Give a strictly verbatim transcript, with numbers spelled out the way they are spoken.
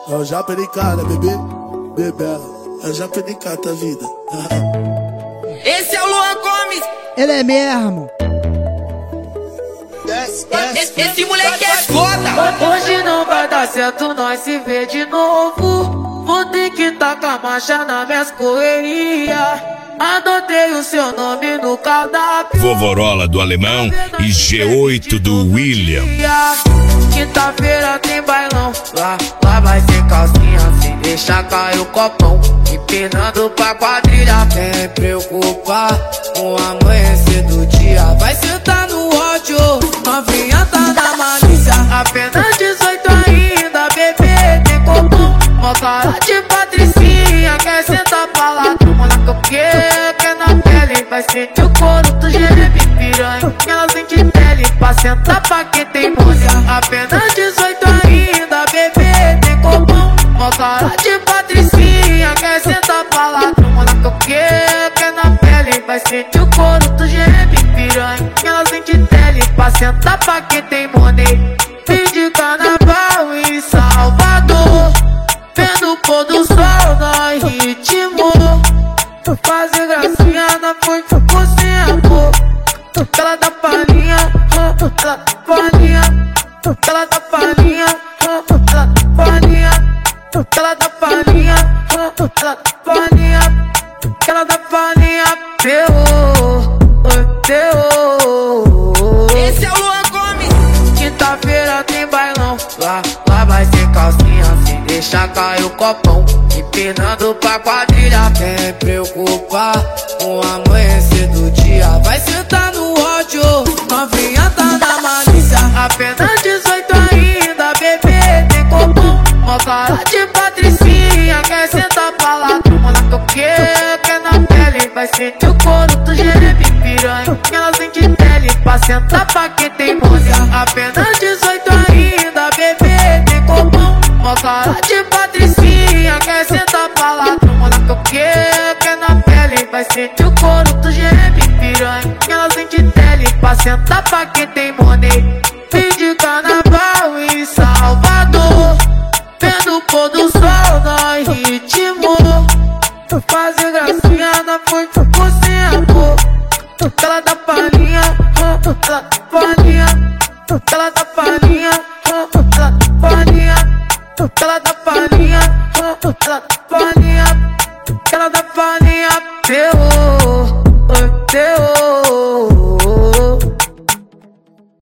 Eu já perdi cara, bebê, bebê. Eu já perdi cara da vida. Esse é o Luan Gomes. Ele é mesmo. Esse, esse, esse moleque é foda. Hoje não vai dar certo, nós se vê de novo. Vou ter que tacar marcha nas minhas correrias. Anotei o seu nome no cardápio. Vovorola do Alemão e G oito do William. Quinta-feira tem bailão. Lá, lá vai ser calcinha sem deixar cair o copão. Empinando pra quadrilha, sem preocupar com o amanhecer do dia. Vai sentar no ódio, novinha tá na malícia. Apenas dezoito ainda, bebê, tem copão. Mó cara de patricinha, quer sentar pra lá. Toma na coqueira, quer na pele. Vai sentir o couro do gerebe piranha. Ela sente pele pra sentar pra quem tem música. Apenas dezoito ainda, bebê, tem copão. Mó cara de patricinha, quer sentar pra lá. Toma na coqueira, quer na pele. Vai sentir o couro do gerebe piranha. Ela sente pele pra sentar pra quem tem money. Fim de carnaval em Salvador, vendo o pôr do sol no ritmo. Fazer gracinha na frente sem amor. Ela dá palhinha, ela dá palhinha, ela dá palhinha, ela dá palhinha, ela dá palhinha, ela dá palhinha, ela dá palhinha. Terror, terror. Esse é o Luan Gomes. Quinta-feira tem bailão. Lá, lá vai ser calcinha sem deixar cair o copão. Empinando pra quadrilha, sem preocupar com o amanhecer do dia. Vai sentar no ódio, novinha tá na malícia. Apenas dezoito ainda, bebê, tem copão. Mó cara de patricinha, quer sentar pra lá. Toma na coqueira, quer na pele. Vai sentir o couro do gerebe piranha. Ela sente pele pra sentar pra quem tem música. Apenas dezoito ainda, bebê, tem copão. Mó cara de patricinha, quer sentar pra lá. Toma na coqueira, quer na pele. Vai sentir o couro do gerebe piranha. Ela sente pele pra sentar pra quem tem money. Fim de carnaval em Salvador, vendo o pôr do sol no ritmo. Fazer gracinha na frente sem amor. Ela dá palhinha, ela dá palhinha, ela dá palhinha, ela dá palhinha, ela dá palhinha, ela dá palhinha, ela dá palhinha.